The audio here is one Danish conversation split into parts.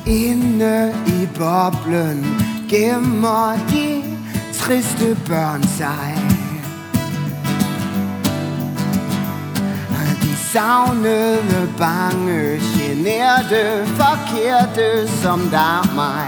Inde i boblen gemmer de triste børn sig. De savnede, bange, generte, forkerte som der mig.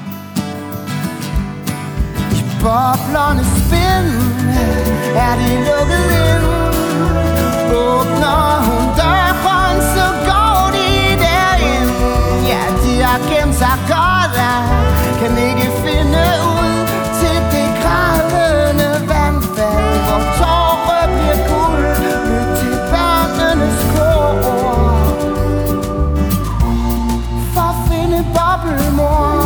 I boblernes spind er de lukket ind. Åbner hun døren, så går de derind. Ja, de har gemt sig godt af, kan ikke finde ud til det grædende vandfald, hvor tårer bliver guld. Lyt til børnenes kor for at finde bobbelmor.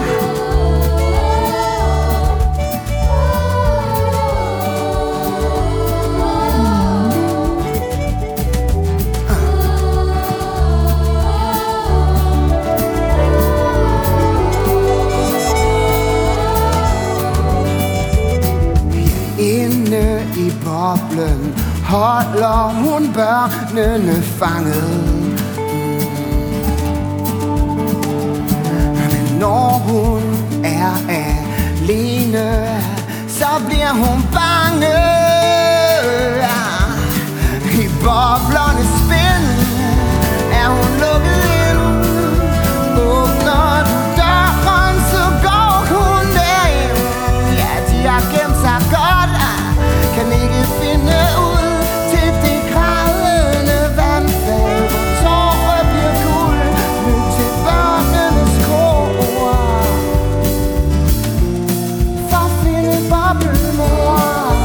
Inde i boblen holder hun børnene fanget. Men når hun er alene, så bliver hun bange. I boblernes spind er hun lukket ind. Åbner du døren, så går hun derind. Ja, de har gemt sig godt, kan ikke finde ud til det grædende vandfald, hvor tårer bliver guld. Lyt til børnenes kor for at finde bobbelmor.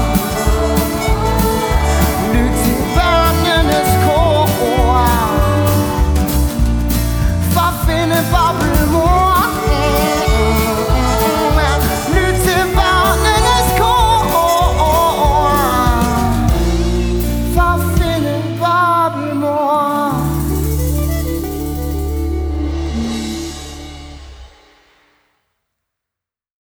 Lyt til børnenes kor for at finde bobbelmor.